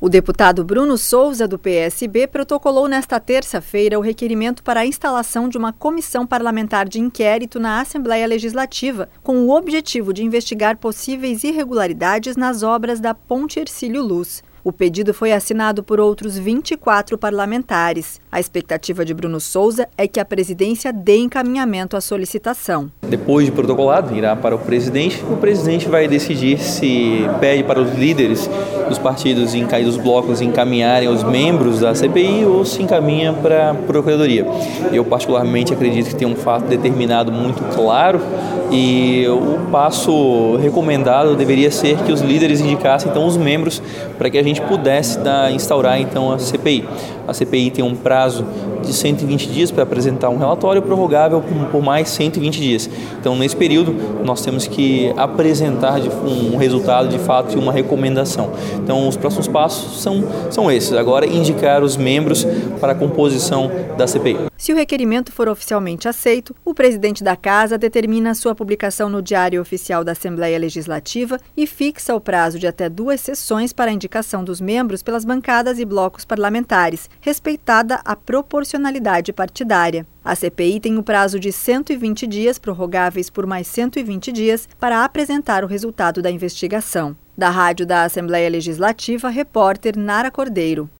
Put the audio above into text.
O deputado Bruno Souza, do PSB, protocolou nesta terça-feira o requerimento para a instalação de uma comissão parlamentar de inquérito na Assembleia Legislativa, com o objetivo de investigar possíveis irregularidades nas obras da Ponte Hercílio Luz. O pedido foi assinado por outros 24 parlamentares. A expectativa de Bruno Souza é que a presidência dê encaminhamento à solicitação. Depois de protocolado, irá para o presidente vai decidir se pede para os líderes dos partidos e dos blocos encaminharem os membros da CPI ou se encaminha para a Procuradoria. Eu particularmente acredito que tem um fato determinado muito claro e o passo recomendado deveria ser que os líderes indicassem então os membros para que a gente pudesse instaurar então a CPI. A CPI tem um prazo de 120 dias para apresentar um relatório prorrogável por mais 120 dias. Então, nesse período, nós temos que apresentar um resultado de fato e uma recomendação. Então, os próximos passos são esses. Agora, indicar os membros para a composição da CPI. Se o requerimento for oficialmente aceito, o presidente da Casa determina sua publicação no Diário Oficial da Assembleia Legislativa e fixa o prazo de até 2 sessões para a indicação dos membros pelas bancadas e blocos parlamentares, respeitada a proporcionalidade partidária. A CPI tem o prazo de 120 dias, prorrogáveis por mais 120 dias, para apresentar o resultado da investigação. Da Rádio da Assembleia Legislativa, repórter Nara Cordeiro.